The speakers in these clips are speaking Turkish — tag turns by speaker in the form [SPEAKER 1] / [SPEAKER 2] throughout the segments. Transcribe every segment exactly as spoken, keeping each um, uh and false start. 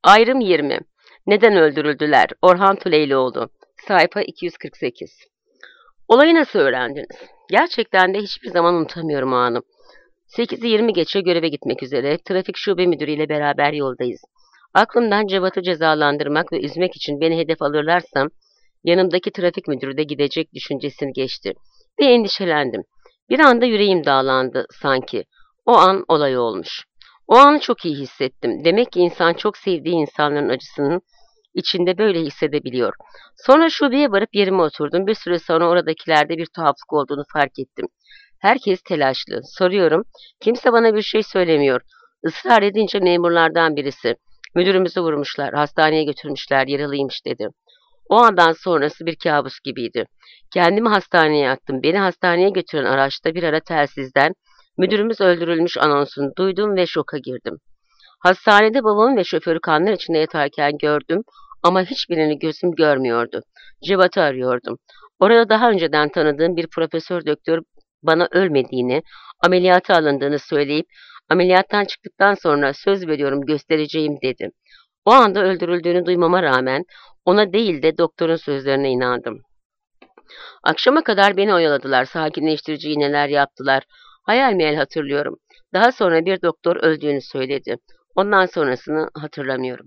[SPEAKER 1] Ayrım yirmi. Neden öldürüldüler? Orhan Tüleyloğlu. Sayfa iki yüz kırk sekiz. Olayı nasıl öğrendiniz? Gerçekten de hiçbir zaman unutamıyorum o anı. sekizi yirmi geçe göreve gitmek üzere trafik şube müdürüyle beraber yoldayız. Aklımdan Cevat'ı cezalandırmak ve üzmek için beni hedef alırlarsam yanımdaki trafik müdürü de gidecek düşüncesini geçti. Ve endişelendim. Bir anda yüreğim dağlandı sanki. O an olay olmuş. O anı çok iyi hissettim. Demek ki insan çok sevdiği insanların acısının içinde böyle hissedebiliyor. Sonra şubeye varıp yerime oturdum. Bir süre sonra oradakilerde bir tuhaflık olduğunu fark ettim. Herkes telaşlı. Soruyorum. Kimse bana bir şey söylemiyor. Israr edince memurlardan birisi. Müdürümüzü vurmuşlar, hastaneye götürmüşler, yaralıymış dedi. O andan sonrası bir kabus gibiydi. Kendimi hastaneye attım. Beni hastaneye götüren araçta bir ara telsizden müdürümüz öldürülmüş anonsunu duydum ve şoka girdim. Hastanede babamı ve şoförü kanlar içinde yatarken gördüm ama hiçbirini gözüm görmüyordu. Cevat'ı arıyordum. Orada daha önceden tanıdığım bir profesör doktor bana ölmediğini, ameliyata alındığını söyleyip ameliyattan çıktıktan sonra söz veriyorum göstereceğim dedi. O anda öldürüldüğünü duymama rağmen ona değil de doktorun sözlerine inandım. Akşama kadar beni oyaladılar, sakinleştirici iğneler yaptılar. Hayal meyal hatırlıyorum. Daha sonra bir doktor öldüğünü söyledi. Ondan sonrasını hatırlamıyorum.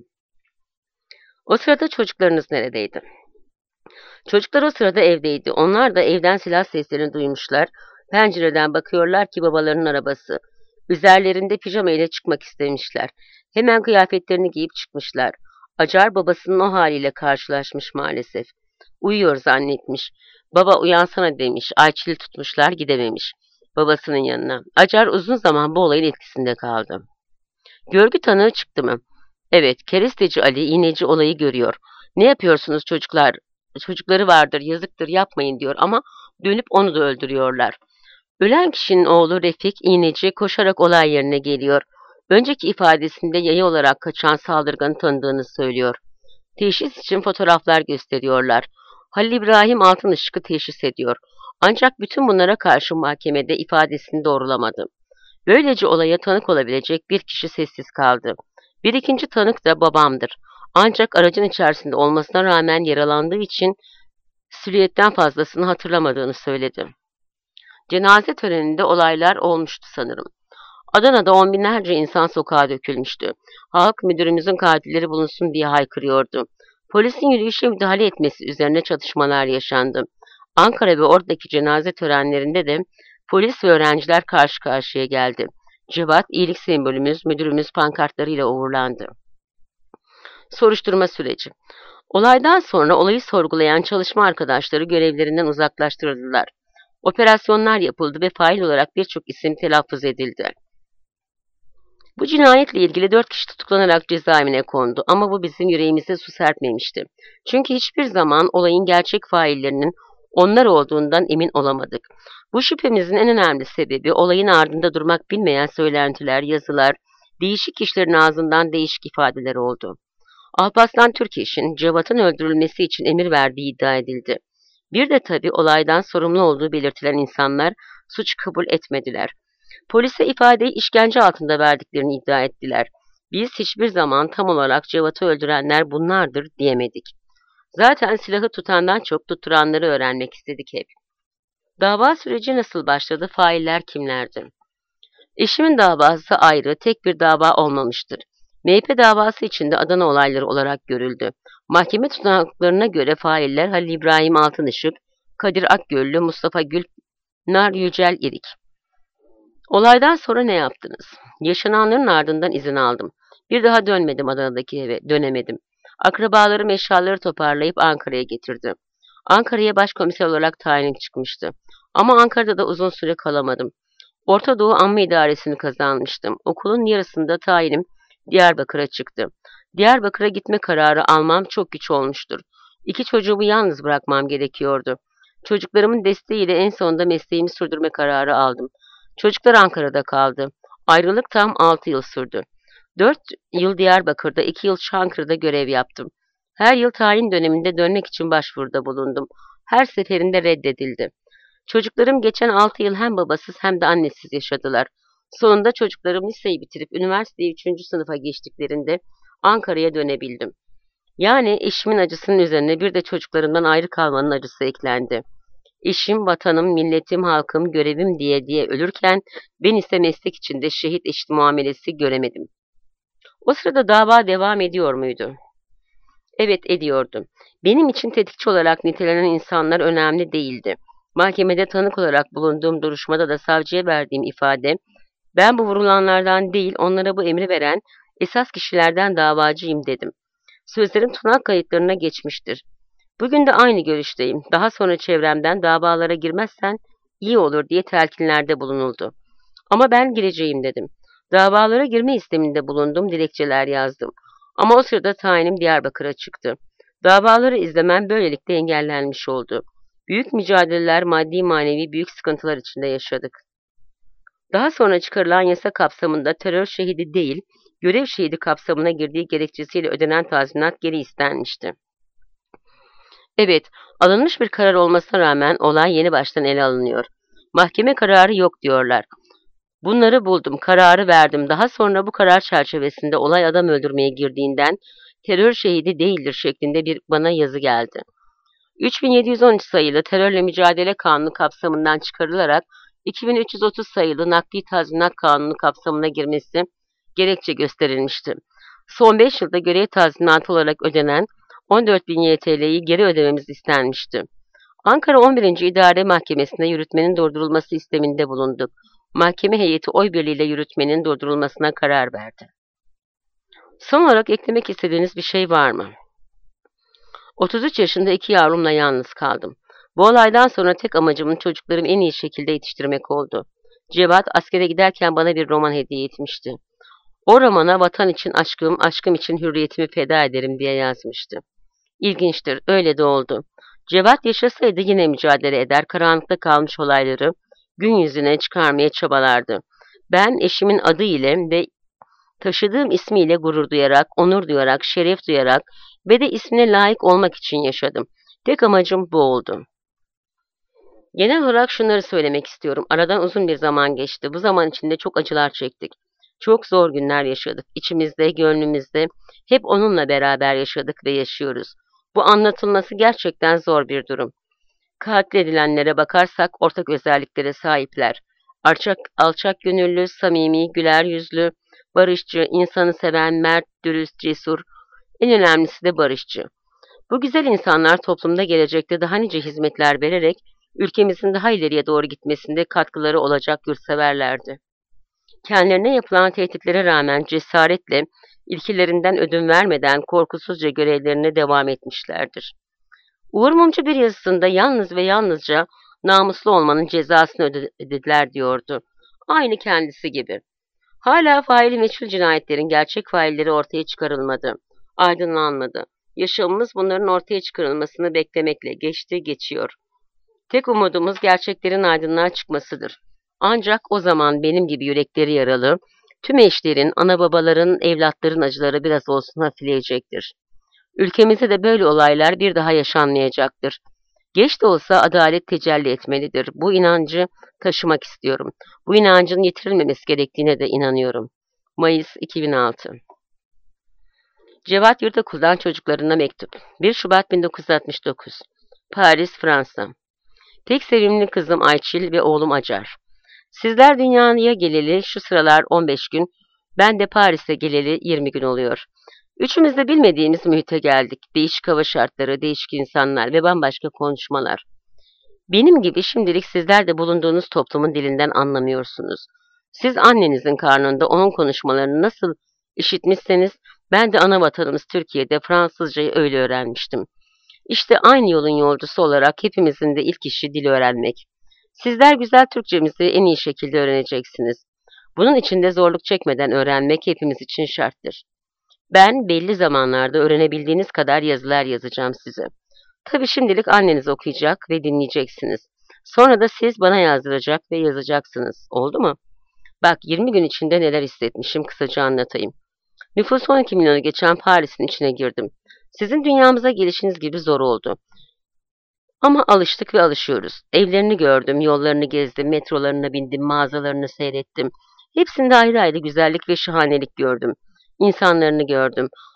[SPEAKER 1] O sırada çocuklarınız neredeydi? Çocuklar o sırada evdeydi. Onlar da evden silah seslerini duymuşlar. Pencereden bakıyorlar ki babalarının arabası. Üzerlerinde pijama ile çıkmak istemişler. Hemen kıyafetlerini giyip çıkmışlar. Acar babasının o haliyle karşılaşmış maalesef. Uyuyor zannetmiş. Baba uyansana demiş. Ayçili tutmuşlar gidememiş babasının yanına. Acar uzun zaman bu olayın etkisinde kaldı. Görgü tanığı çıktı mı? Evet, keresteci Ali iğneci olayı görüyor. Ne yapıyorsunuz çocuklar? Çocukları vardır, yazıktır, yapmayın diyor ama dönüp onu da öldürüyorlar. Ölen kişinin oğlu Refik iğneci koşarak olay yerine geliyor. Önceki ifadesinde yayı olarak kaçan saldırganı tanıdığını söylüyor. Teşhis için fotoğraflar gösteriyorlar. Halil İbrahim Altınışık'ı teşhis ediyor. Ancak bütün bunlara karşı mahkemede ifadesini doğrulamadı. Böylece olaya tanık olabilecek bir kişi sessiz kaldı. Bir ikinci tanık da babamdır. Ancak aracın içerisinde olmasına rağmen yaralandığı için sürriyetten fazlasını hatırlamadığını söyledi. Cenaze töreninde olaylar olmuştu sanırım. Adana'da on binlerce insan sokağa dökülmüştü. Halk müdürümüzün katilleri bulunsun diye haykırıyordu. Polisin yürüyüşe müdahale etmesi üzerine çatışmalar yaşandı. Ankara ve oradaki cenaze törenlerinde de polis ve öğrenciler karşı karşıya geldi. Cevat, iyilik sembolümüz, müdürümüz pankartlarıyla uğurlandı. Soruşturma süreci. Olaydan sonra olayı sorgulayan çalışma arkadaşları görevlerinden uzaklaştırıldılar. Operasyonlar yapıldı ve fail olarak birçok isim telaffuz edildi. Bu cinayetle ilgili dört kişi tutuklanarak cezaevine kondu ama bu bizim yüreğimize su serpmemişti. Çünkü hiçbir zaman olayın gerçek faillerinin onlar olduğundan emin olamadık. Bu şüphemizin en önemli sebebi olayın ardında durmak bilmeyen söylentiler, yazılar, değişik kişilerin ağzından değişik ifadeler oldu. Alparslan Türkeş'in Cevat'ın öldürülmesi için emir verdiği iddia edildi. Bir de tabii olaydan sorumlu olduğu belirtilen insanlar suç kabul etmediler. Polise ifadeyi işkence altında verdiklerini iddia ettiler. Biz hiçbir zaman tam olarak Cevat'ı öldürenler bunlardır diyemedik. Zaten silahı tutandan çok tutturanları öğrenmek istedik hep. Dava süreci nasıl başladı? Failler kimlerdi? Eşimin davası ayrı, tek bir dava olmamıştır. M H P davası içinde Adana olayları olarak görüldü. Mahkeme tutanaklarına göre failler Halil İbrahim Altınışık, Kadir Akgöllü, Mustafa Gül, Nar Yücel İrik. Olaydan sonra ne yaptınız? Yaşananların ardından izin aldım. Bir daha dönmedim Adana'daki eve, dönemedim. Akrabalarım eşyaları toparlayıp Ankara'ya getirdi. Ankara'ya başkomiser olarak tayin çıkmıştı. Ama Ankara'da da uzun süre kalamadım. Orta Doğu Anma İdaresi'ni kazanmıştım. Okulun yarısında tayinim Diyarbakır'a çıktı. Diyarbakır'a gitme kararı almam çok güç olmuştur. İki çocuğumu yalnız bırakmam gerekiyordu. Çocuklarımın desteğiyle en sonunda mesleğimi sürdürme kararı aldım. Çocuklar Ankara'da kaldı. Ayrılık tam altı yıl sürdü. Dört yıl Diyarbakır'da, iki yıl Çankırı'da görev yaptım. Her yıl tayin döneminde dönmek için başvuruda bulundum. Her seferinde reddedildi. Çocuklarım geçen altı yıl hem babasız hem de annesiz yaşadılar. Sonunda çocuklarım liseyi bitirip üniversiteye üçüncü sınıfa geçtiklerinde Ankara'ya dönebildim. Yani eşimin acısının üzerine bir de çocuklarımdan ayrı kalmanın acısı eklendi. Eşim, vatanım, milletim, halkım, görevim diye diye ölürken ben ise meslek içinde şehit eşit muamelesi göremedim. O sırada dava devam ediyor muydu? Evet, ediyordu. Benim için tetikçi olarak nitelenen insanlar önemli değildi. Mahkemede tanık olarak bulunduğum duruşmada da savcıya verdiğim ifade, ben bu vurulanlardan değil, onlara bu emri veren esas kişilerden davacıyım dedim. Sözlerim tunak kayıtlarına geçmiştir. Bugün de aynı görüşteyim. Daha sonra çevremden davalara girmezsen iyi olur diye telkinlerde bulunuldu. Ama ben gireceğim dedim. Davalara girme isteminde bulundum, dilekçeler yazdım. Ama o sırada tayinim Diyarbakır'a çıktı. Davaları izlemem böylelikle engellenmiş oldu. Büyük mücadeleler, maddi manevi büyük sıkıntılar içinde yaşadık. Daha sonra çıkarılan yasa kapsamında terör şehidi değil, görev şehidi kapsamına girdiği gerekçesiyle ödenen tazminat geri istenmişti. Evet, alınmış bir karar olmasına rağmen olay yeni baştan ele alınıyor. Mahkeme kararı yok diyorlar. Bunları buldum, kararı verdim. Daha sonra bu karar çerçevesinde olay adam öldürmeye girdiğinden terör şehidi değildir şeklinde bir bana yazı geldi. üç bin yedi yüz on üç sayılı Terörle Mücadele Kanunu kapsamından çıkarılarak iki bin üç yüz otuz sayılı Nakli Tazminat Kanunu kapsamına girmesi gerekçe gösterilmişti. Son beş yılda görev tazminatı olarak ödenen on dört bin Y T L'yi geri ödememiz istenmişti. Ankara on birinci İdare Mahkemesi'nde yürütmenin durdurulması isteminde bulunduk. Mahkeme heyeti oy birliğiyle yürütmenin durdurulmasına karar verdi. Son olarak eklemek istediğiniz bir şey var mı? otuz üç yaşında iki yavrumla yalnız kaldım. Bu olaydan sonra tek amacımın çocuklarımı en iyi şekilde yetiştirmek oldu. Cevat askere giderken bana bir roman hediye etmişti. O romana vatan için aşkım, aşkım için hürriyetimi feda ederim diye yazmıştı. İlginçtir, öyle de oldu. Cevat yaşasaydı yine mücadele eder, karanlıkta kalmış olayları gün yüzüne çıkarmaya çabalardı. Ben eşimin adı ile ve taşıdığım ismiyle gurur duyarak, onur duyarak, şeref duyarak ve de ismine layık olmak için yaşadım. Tek amacım bu oldu. Genel olarak şunları söylemek istiyorum. Aradan uzun bir zaman geçti. Bu zaman içinde çok acılar çektik. Çok zor günler yaşadık. İçimizde, gönlümüzde hep onunla beraber yaşadık ve yaşıyoruz. Bu anlatılması gerçekten zor bir durum. Katledilenlere bakarsak ortak özelliklere sahipler. Alçak, alçak gönüllü, samimi, güler yüzlü, barışçı, insanı seven, mert, dürüst, cesur, en önemlisi de barışçı. Bu güzel insanlar toplumda gelecekte daha nice hizmetler vererek ülkemizin daha ileriye doğru gitmesinde katkıları olacak yurtseverlerdi. Kendilerine yapılan tehditlere rağmen cesaretle, ilkelerinden ödün vermeden korkusuzca görevlerine devam etmişlerdir. Uğur Mumcu bir yazısında yalnız ve yalnızca namuslu olmanın cezasını ödediler diyordu. Aynı kendisi gibi. Hala faili meçhul cinayetlerin gerçek failleri ortaya çıkarılmadı, aydınlanmadı. Yaşamımız bunların ortaya çıkarılmasını beklemekle geçti, geçiyor. Tek umudumuz gerçeklerin aydınlığa çıkmasıdır. Ancak o zaman benim gibi yürekleri yaralı, tüm eşlerin, ana babaların, evlatların acıları biraz olsun hafifleyecektir. Ülkemizde de böyle olaylar bir daha yaşanmayacaktır. Geç de olsa adalet tecelli etmelidir. Bu inancı taşımak istiyorum. Bu inancın yitirilmemesi gerektiğine de inanıyorum. Mayıs iki bin altı. Cevat Yurdakul'dan çocuklarına mektup. bir Şubat bin dokuz yüz altmış dokuz. Paris, Fransa. Tek sevimli kızım Ayçil ve oğlum Acar. Sizler dünyaya geleli şu sıralar on beş gün, ben de Paris'e geleli yirmi gün oluyor. Üçümüz de bilmediğimiz mühite geldik. Değişik hava şartları, değişik insanlar ve bambaşka konuşmalar. Benim gibi şimdilik sizler de bulunduğunuz toplumun dilinden anlamıyorsunuz. Siz annenizin karnında onun konuşmalarını nasıl işitmişseniz, ben de ana vatanımız Türkiye'de Fransızcayı öyle öğrenmiştim. İşte aynı yolun yolcusu olarak hepimizin de ilk işi dil öğrenmek. Sizler güzel Türkçemizi en iyi şekilde öğreneceksiniz. Bunun için de zorluk çekmeden öğrenmek hepimiz için şarttır. Ben belli zamanlarda öğrenebildiğiniz kadar yazılar yazacağım size. Tabii şimdilik anneniz okuyacak ve dinleyeceksiniz. Sonra da siz bana yazdıracak ve yazacaksınız. Oldu mu? Bak yirmi gün içinde neler hissetmişim kısaca anlatayım. Nüfusu on iki milyonu geçen Paris'in içine girdim. Sizin dünyamıza gelişiniz gibi zor oldu. Ama alıştık ve alışıyoruz. Evlerini gördüm, yollarını gezdim, metrolarına bindim, mağazalarını seyrettim. Hepsinde ayrı ayrı güzellik ve şahanelik gördüm. İnsanlarını gördüm.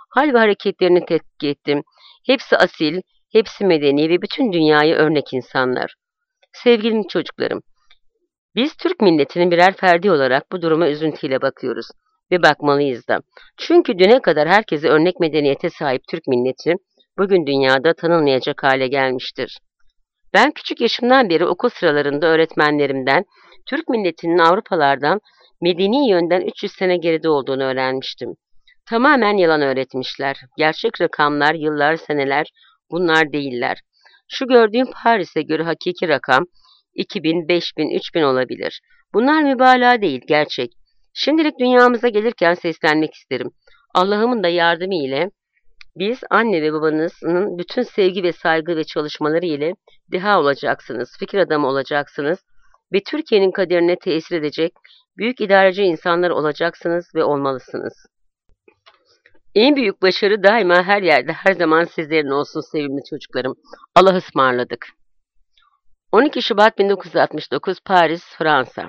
[SPEAKER 1] Hal ve hareketlerini tetkik ettim. Hepsi asil, hepsi medeni ve bütün dünyaya örnek insanlar. Sevgili çocuklarım, biz Türk milletinin birer ferdi olarak bu duruma üzüntüyle bakıyoruz ve bakmalıyız da. Çünkü düne kadar herkese örnek medeniyete sahip Türk milleti bugün dünyada tanınmayacak hale gelmiştir. Ben küçük yaşımdan beri okul sıralarında öğretmenlerimden Türk milletinin Avrupalardan medeni yönden üç yüz sene geride olduğunu öğrenmiştim. Tamamen yalan öğretmişler. Gerçek rakamlar, yıllar, seneler bunlar değiller. Şu gördüğüm Paris'e göre hakiki rakam iki bin, beş bin, üç bin olabilir. Bunlar mübalağa değil, gerçek. Şimdilik dünyamıza gelirken seslenmek isterim. Allah'ımın da yardımı ile biz anne ve babanızın bütün sevgi ve saygı ve çalışmaları ile deha olacaksınız, fikir adamı olacaksınız ve Türkiye'nin kaderine tesir edecek büyük idareci insanlar olacaksınız ve olmalısınız. En büyük başarı daima her yerde, her zaman sizlerin olsun sevimli çocuklarım. Allah'a ısmarladık. on iki Şubat bin dokuz yüz altmış dokuz, Paris, Fransa.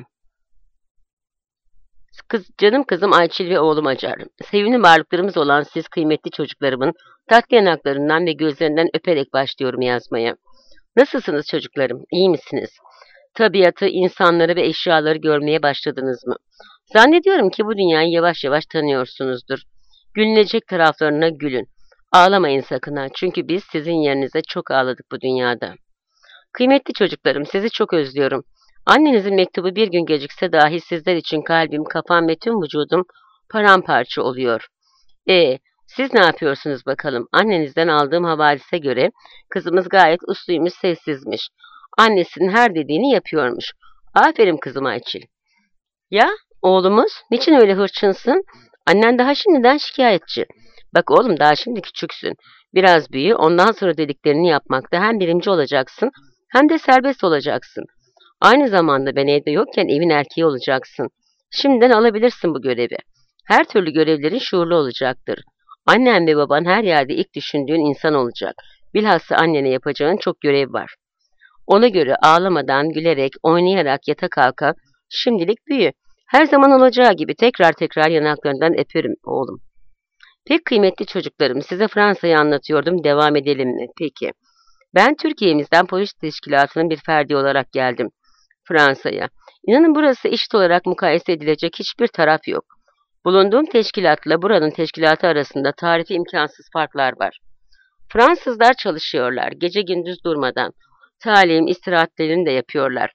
[SPEAKER 1] Kız, canım kızım Ayçil ve oğlum Acar. Sevimli varlıklarımız olan siz kıymetli çocuklarımın tatlı yanaklarından ve gözlerinden öperek başlıyorum yazmaya. Nasılsınız çocuklarım? İyi misiniz? Tabiatı, insanları ve eşyaları görmeye başladınız mı? Zannediyorum ki bu dünyayı yavaş yavaş tanıyorsunuzdur. Gülünecek taraflarına gülün. Ağlamayın sakın ha, çünkü biz sizin yerinize çok ağladık bu dünyada. Kıymetli çocuklarım, sizi çok özlüyorum. Annenizin mektubu bir gün gecikse dahi sizler için kalbim, kafam ve tüm vücudum paramparça oluyor. E, siz ne yapıyorsunuz bakalım? Annenizden aldığım havadise göre kızımız gayet usluymuş, sessizmiş. Annesinin her dediğini yapıyormuş. Aferin kızım Ayçil. Ya oğlumuz, niçin öyle hırçınsın? Annen daha şimdiden şikayetçi. Bak oğlum, daha şimdi küçüksün. Biraz büyü, ondan sonra dediklerini yapmakta hem birinci olacaksın hem de serbest olacaksın. Aynı zamanda ben evde yokken evin erkeği olacaksın. Şimdiden alabilirsin bu görevi. Her türlü görevlerin şuurlu olacaktır. Annen ve baban her yerde ilk düşündüğün insan olacak. Bilhassa annene yapacağın çok görev var. Ona göre ağlamadan, gülerek, oynayarak yata kalka, şimdilik büyü. Her zaman olacağı gibi tekrar tekrar yanaklarından öperim oğlum. Pek kıymetli çocuklarım, size Fransa'yı anlatıyordum, devam edelim mi? Peki. Ben Türkiye'mizden polis teşkilatının bir ferdi olarak geldim Fransa'ya. İnanın burası eşit olarak mukayese edilecek hiçbir taraf yok. Bulunduğum teşkilatla buranın teşkilatı arasında tarifi imkansız farklar var. Fransızlar çalışıyorlar, gece gündüz durmadan. Talim, istirahatlerini de yapıyorlar.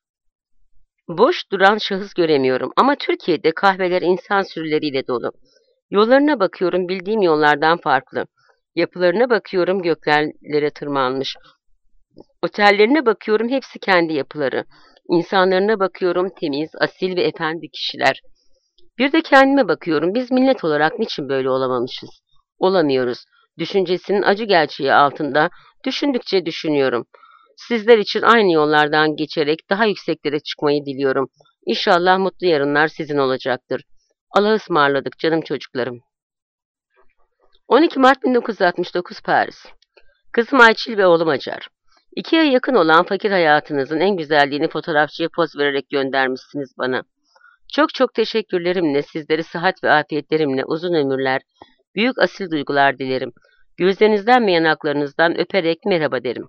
[SPEAKER 1] Boş duran şahıs göremiyorum ama Türkiye'de kahveler insan sürüleriyle dolu. Yollarına bakıyorum, bildiğim yollardan farklı. Yapılarına bakıyorum, göklerlere tırmanmış. Otellerine bakıyorum, hepsi kendi yapıları. İnsanlarına bakıyorum, temiz, asil ve efendi kişiler. Bir de kendime bakıyorum, biz millet olarak niçin böyle olamamışız? Olamıyoruz. Düşüncesinin acı gerçeği altında düşündükçe düşünüyorum. Sizler için aynı yollardan geçerek daha yükseklere çıkmayı diliyorum. İnşallah mutlu yarınlar sizin olacaktır. Allah'a ısmarladık canım çocuklarım. on iki Mart bin dokuz yüz altmış dokuz, Paris. Kızım Ayçil ve oğlum Acar. İki ay yakın olan fakir hayatınızın en güzelliğini fotoğrafçıya poz vererek göndermişsiniz bana. Çok çok teşekkürlerimle sizleri sıhhat ve afiyetlerimle uzun ömürler, büyük asil duygular dilerim. Gözlerinizden ve yanaklarınızdan öperek merhaba derim.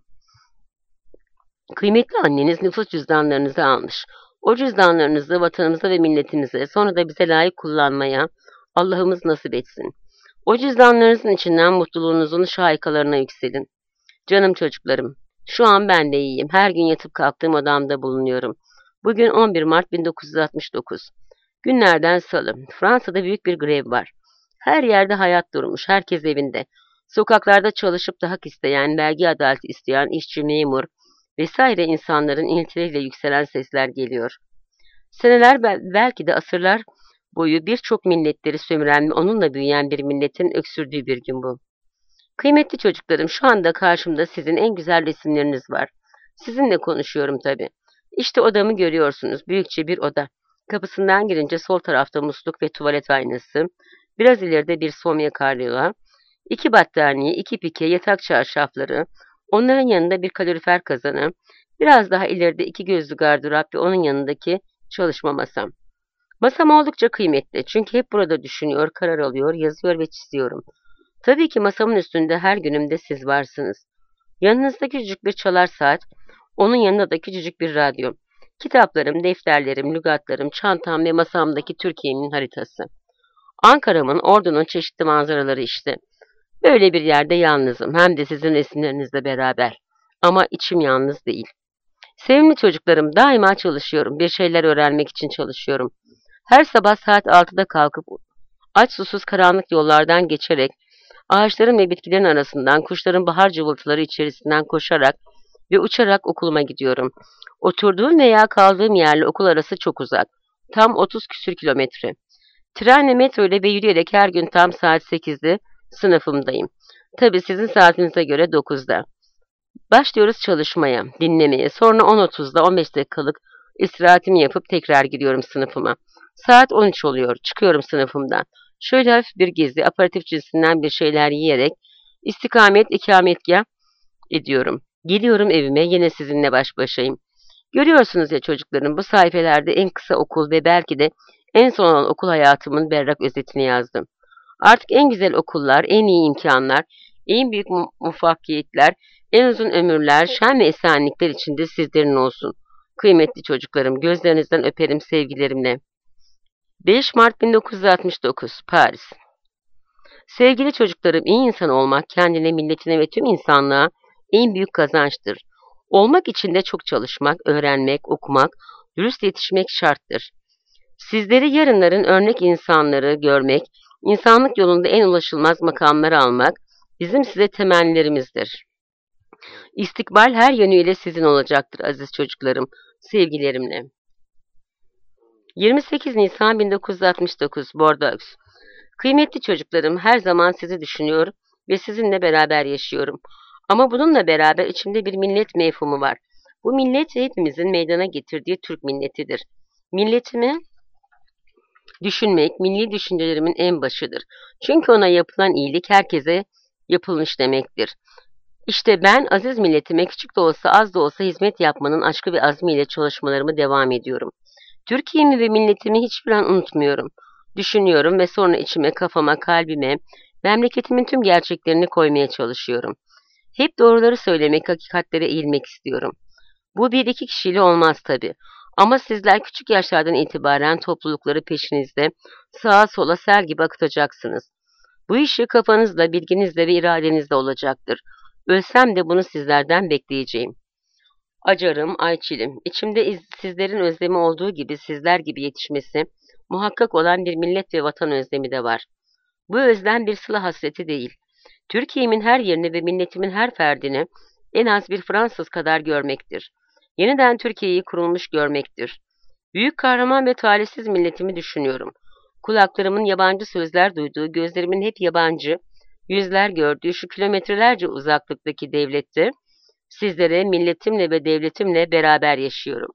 [SPEAKER 1] Kıymetli anneniz nüfus cüzdanlarınızı almış. O cüzdanlarınızı vatanımıza ve milletimize, sonra da bize layık kullanmaya Allah'ımız nasip etsin. O cüzdanlarınızın içinden mutluluğunuzun şahikalarına yükselin. Canım çocuklarım, şu an ben de iyiyim. Her gün yatıp kalktığım odamda bulunuyorum. Bugün on bir Mart bin dokuz yüz altmış dokuz. Günlerden salı. Fransa'da büyük bir grev var. Her yerde hayat durmuş, herkes evinde. Sokaklarda çalışıp da hak isteyen, vergi adaleti isteyen işçi, memur vesaire insanların iniltileriyle yükselen sesler geliyor. Seneler belki de asırlar boyu birçok milletleri sömüren ve onunla büyüyen bir milletin öksürdüğü bir gün bu. Kıymetli çocuklarım, şu anda karşımda sizin en güzel resimleriniz var. Sizinle konuşuyorum tabii. İşte odamı görüyorsunuz, büyükçe bir oda. Kapısından girince sol tarafta musluk ve tuvalet aynası, biraz ileride bir somya karyola, iki battaniye, iki pike, yatak çarşafları, onların yanında bir kalorifer kazanı, biraz daha ileride iki gözlü gardırop ve onun yanındaki çalışma masam. Masam oldukça kıymetli çünkü hep burada düşünüyor, karar alıyor, yazıyor ve çiziyorum. Tabii ki masamın üstünde her günümde siz varsınız. Yanınızda küçücük bir çalar saat, onun yanında da küçücük bir radyo. Kitaplarım, defterlerim, lügatlarım, çantam ve masamdaki Türkiye'nin haritası. Ankara'mın, Ordu'nun çeşitli manzaraları işte. Böyle bir yerde yalnızım, hem de sizin resimlerinizle beraber. Ama içim yalnız değil. Sevimli çocuklarım, daima çalışıyorum. Bir şeyler öğrenmek için çalışıyorum. Her sabah saat altıda kalkıp aç susuz karanlık yollardan geçerek, ağaçların ve bitkilerin arasından, kuşların bahar cıvıltıları içerisinden koşarak ve uçarak okuluma gidiyorum. Oturduğum veya kaldığım yerle okul arası çok uzak. Tam otuz küsür kilometre. Trenle, metro ile ve yürüyerek her gün tam saat sekizde sınıfımdayım. Tabii sizin saatinize göre dokuzda. Başlıyoruz çalışmaya, dinlemeye. Sonra on otuzda on beş dakikalık istirahatimi yapıp tekrar giriyorum sınıfıma. Saat on üç oluyor. Çıkıyorum sınıfımdan. Şöyle hafif bir gezi, aperatif cinsinden bir şeyler yiyerek istikamet ikametgah ediyorum. Geliyorum evime, yine sizinle baş başayım. Görüyorsunuz ya çocuklarım, bu sayfelerde en kısa okul ve belki de en son olan okul hayatımın berrak özetini yazdım. Artık en güzel okullar, en iyi imkanlar, en büyük mu muvaffakiyetler, en uzun ömürler, şen ve esenlikler içinde sizlerin olsun. Kıymetli çocuklarım, gözlerinizden öperim sevgilerimle. beş Mart bin dokuz yüz altmış dokuz, Paris. Sevgili çocuklarım, iyi insan olmak kendine, milletine ve tüm insanlığa en büyük kazançtır. Olmak için de çok çalışmak, öğrenmek, okumak, dürüst yetişmek şarttır. Sizleri yarınların örnek insanları görmek, insanlık yolunda en ulaşılmaz makamları almak bizim size temennilerimizdir. İstikbal her yönüyle sizin olacaktır aziz çocuklarım, sevgilerimle. yirmi sekiz Nisan bin dokuz yüz altmış dokuz, Bordeaux. Kıymetli çocuklarım, her zaman sizi düşünüyor ve sizinle beraber yaşıyorum. Ama bununla beraber içimde bir millet mefhumu var. Bu millet hepimizin meydana getirdiği Türk milletidir. Milletimi düşünmek, milli düşüncelerimin en başıdır. Çünkü ona yapılan iyilik herkese yapılmış demektir. İşte ben aziz milletime küçük de olsa az da olsa hizmet yapmanın aşkı ve azmiyle çalışmalarımı devam ediyorum. Türkiye'mi ve milletimi hiçbir an unutmuyorum. Düşünüyorum ve sonra içime, kafama, kalbime, memleketimin tüm gerçeklerini koymaya çalışıyorum. Hep doğruları söylemek, hakikatlere eğilmek istiyorum. Bu bir iki kişiyle olmaz tabii. Ama sizler küçük yaşlardan itibaren toplulukları peşinizde, sağa sola sel gibi akıtacaksınız. Bu işi kafanızla, bilginizle ve iradenizle olacaktır. Ölsem de bunu sizlerden bekleyeceğim. Acarım, Ayçilim, içimde iz, sizlerin özlemi olduğu gibi sizler gibi yetişmesi, muhakkak olan bir millet ve vatan özlemi de var. Bu özlem bir sıla hasreti değil. Türkiye'min her yerini ve milletimin her ferdini en az bir Fransız kadar görmektir. Yeniden Türkiye'yi kurulmuş görmektir. Büyük kahraman ve talihsiz milletimi düşünüyorum. Kulaklarımın yabancı sözler duyduğu, gözlerimin hep yabancı yüzler gördüğü şu kilometrelerce uzaklıktaki devlette sizlere, milletimle ve devletimle beraber yaşıyorum.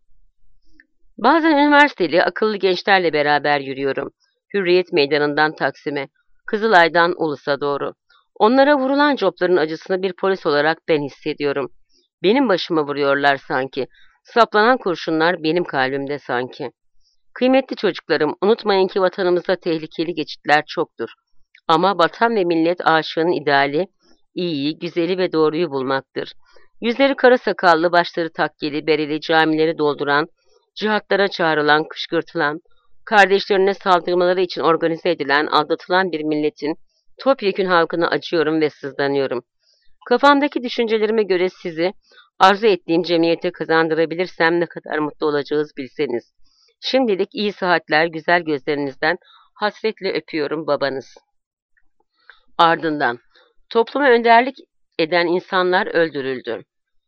[SPEAKER 1] Bazen üniversiteli, akıllı gençlerle beraber yürüyorum. Hürriyet Meydanı'ndan Taksim'e, Kızılay'dan Ulus'a doğru. Onlara vurulan copların acısını bir polis olarak ben hissediyorum. Benim başıma vuruyorlar sanki. Saplanan kurşunlar benim kalbimde sanki. Kıymetli çocuklarım, unutmayın ki vatanımızda tehlikeli geçitler çoktur. Ama vatan ve millet aşığının ideali, iyiyi, güzeli ve doğruyu bulmaktır. Yüzleri kara sakallı, başları takkeli, bereli, camileri dolduran, cihatlara çağrılan, kışkırtılan, kardeşlerine saldırmaları için organize edilen, aldatılan bir milletin topyekün halkına acıyorum ve sızlanıyorum. Kafamdaki düşüncelerime göre sizi arzu ettiğim cemiyete kazandırabilirsem ne kadar mutlu olacağız bilseniz. Şimdilik iyi saatler, güzel gözlerinizden hasretle öpüyorum babanız. Ardından topluma önderlik eden insanlar öldürüldü.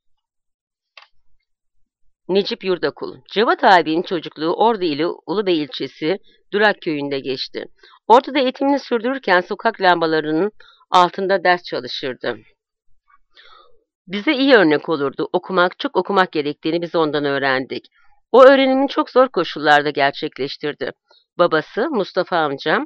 [SPEAKER 1] Necip Yurdakul. Cevat abinin çocukluğu Ordu ili Ulubey ilçesi Durak köyünde geçti. Ordu'da eğitimini sürdürürken sokak lambalarının altında ders çalışırdı. Bize iyi örnek olurdu. Okumak, çok okumak gerektiğini biz ondan öğrendik. O öğrenimini çok zor koşullarda gerçekleştirdi. Babası Mustafa amcam,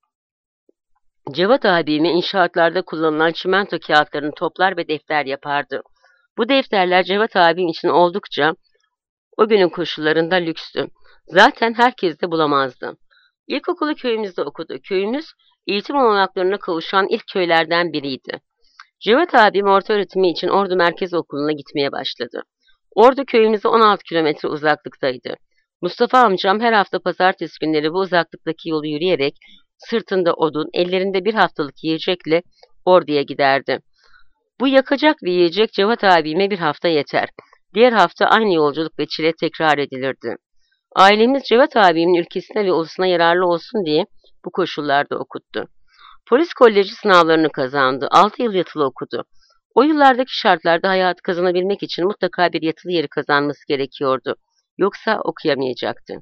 [SPEAKER 1] Cevat abime inşaatlarda kullanılan çimento kağıtlarını toplar ve defter yapardı. Bu defterler Cevat abim için oldukça o günün koşullarında lükstü. Zaten herkes de bulamazdı. İlkokulu köyümüzde okudu. Köyümüz eğitim olanaklarına kavuşan ilk köylerden biriydi. Cevat abim orta öğretimi için Ordu Merkez Okulu'na gitmeye başladı. Ordu köyümüze on altı kilometre uzaklıktaydı. Mustafa amcam her hafta pazartesi günleri bu uzaklıktaki yolu yürüyerek sırtında odun, ellerinde bir haftalık yiyecekle Ordu'ya giderdi. Bu yakacak ve yiyecek Cevat abime bir hafta yeter. Diğer hafta aynı yolculuk ve çile tekrar edilirdi. Ailemiz Cevat abimin ülkesine ve ulusuna yararlı olsun diye bu koşullarda okuttu. Polis koleji sınavlarını kazandı. altı yıl yatılı okudu. O yıllardaki şartlarda hayatı kazanabilmek için mutlaka bir yatılı yeri kazanması gerekiyordu. Yoksa okuyamayacaktı.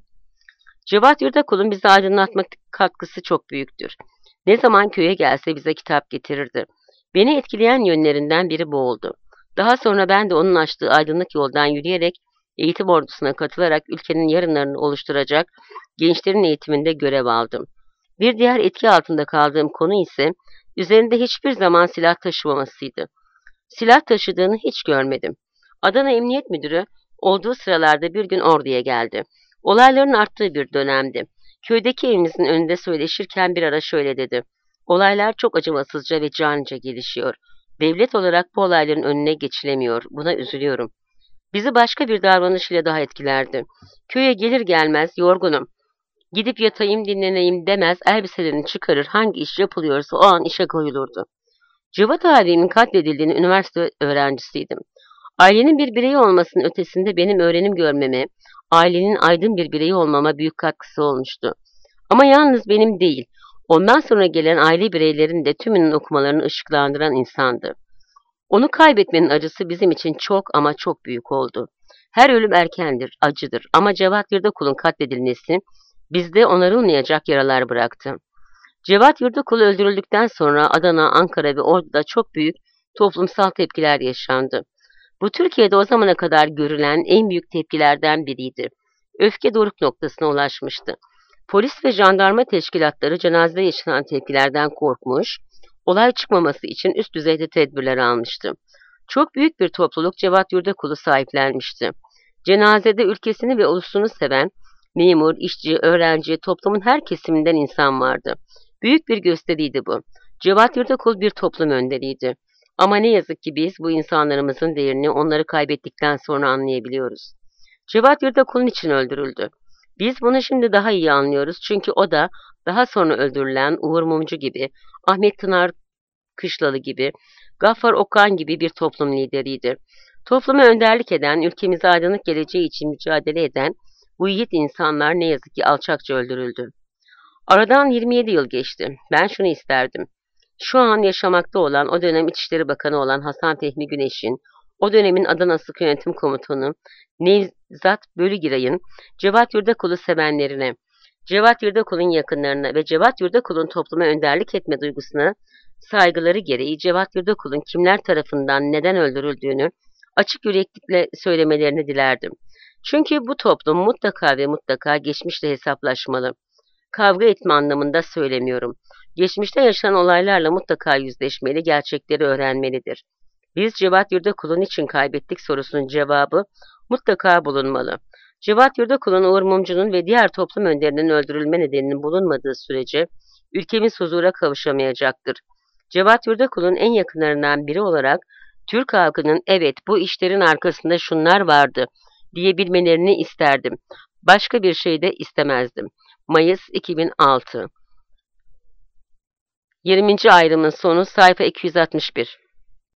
[SPEAKER 1] Cevat Yurdakul'un bizi aydınlatma katkısı çok büyüktür. Ne zaman köye gelse bize kitap getirirdi. Beni etkileyen yönlerinden biri bu oldu. Daha sonra ben de onun açtığı aydınlık yoldan yürüyerek eğitim ordusuna katılarak ülkenin yarınlarını oluşturacak gençlerin eğitiminde görev aldım. Bir diğer etki altında kaldığım konu ise üzerinde hiçbir zaman silah taşımamasıydı. Silah taşıdığını hiç görmedim. Adana Emniyet Müdürü olduğu sıralarda bir gün Ordu'ya geldi. Olayların arttığı bir dönemdi. Köydeki evimizin önünde söyleşirken bir ara şöyle dedi. Olaylar çok acımasızca ve canice gelişiyor. Devlet olarak bu olayların önüne geçilemiyor. Buna üzülüyorum. Bizi başka bir davranışıyla daha etkilerdi. Köye gelir gelmez yorgunum. Gidip yatayım dinleneyim demez, elbiselerini çıkarır, hangi iş yapılıyorsa o an işe koyulurdu. Cevat abimin katledildiğini üniversite öğrencisiydim. Ailenin bir bireyi olmasının ötesinde benim öğrenim görmeme, ailenin aydın bir bireyi olmama büyük katkısı olmuştu. Ama yalnız benim değil, ondan sonra gelen aile bireylerinin de tümünün okumalarını ışıklandıran insandı. Onu kaybetmenin acısı bizim için çok ama çok büyük oldu. Her ölüm erkendir, acıdır ama Cevat Yurdakul'un katledilmesi bizde onarılmayacak yaralar bıraktı. Cevat Yurdakul öldürüldükten sonra Adana, Ankara ve Ordu'da çok büyük toplumsal tepkiler yaşandı. Bu Türkiye'de o zamana kadar görülen en büyük tepkilerden biriydi. Öfke doruk noktasına ulaşmıştı. Polis ve jandarma teşkilatları cenazede yaşanan tepkilerden korkmuş, olay çıkmaması için üst düzeyde tedbirler almıştı. Çok büyük bir topluluk Cevat Yurdakul'u sahiplenmişti. Cenazede ülkesini ve ulusunu seven, memur, işçi, öğrenci, toplumun her kesiminden insan vardı. Büyük bir gösteriydi bu. Cevat Yurdakul bir toplum önderiydi. Ama ne yazık ki biz bu insanlarımızın değerini onları kaybettikten sonra anlayabiliyoruz. Cevat Yurdakul'un için öldürüldü. Biz bunu şimdi daha iyi anlıyoruz çünkü o da daha sonra öldürülen Uğur Mumcu gibi, Ahmet Tınar Kışlalı gibi, Gaffar Okan gibi bir toplum lideriydi. Topluma önderlik eden, ülkemize aydınlık geleceği için mücadele eden bu yiğit insanlar ne yazık ki alçakça öldürüldü. Aradan yirmi yedi yıl geçti. Ben şunu isterdim. Şu an yaşamakta olan, o dönem İçişleri Bakanı olan Hasan Fehmi Güneş'in, o dönemin Adana Sık Yönetim Komutanı Nevzat Bölügiray'ın Cevat Yurdakul'u sevenlerine, Cevat Yurdakul'un yakınlarına ve Cevat Yurdakul'un topluma önderlik etme duygusuna saygıları gereği Cevat Yurdakul'un kimler tarafından neden öldürüldüğünü açık yüreklikle söylemelerini dilerdim. Çünkü bu toplum mutlaka ve mutlaka geçmişle hesaplaşmalı. Kavga etme anlamında söylemiyorum. Geçmişte yaşanan olaylarla mutlaka yüzleşmeli, gerçekleri öğrenmelidir. Biz Cevat Yurdakul'un için kaybettik sorusunun cevabı mutlaka bulunmalı. Cevat Yurdakul'un, Uğur Mumcu'nun ve diğer toplum önderinin öldürülme nedeninin bulunmadığı sürece ülkemiz huzura kavuşamayacaktır. Cevat Yurdakul'un en yakınlarından biri olarak Türk halkının evet bu işlerin arkasında şunlar vardı diyebilmelerini isterdim. Başka bir şey de istemezdim. Mayıs iki bin altı. yirminci ayrımın sonu sayfa iki yüz altmış bir.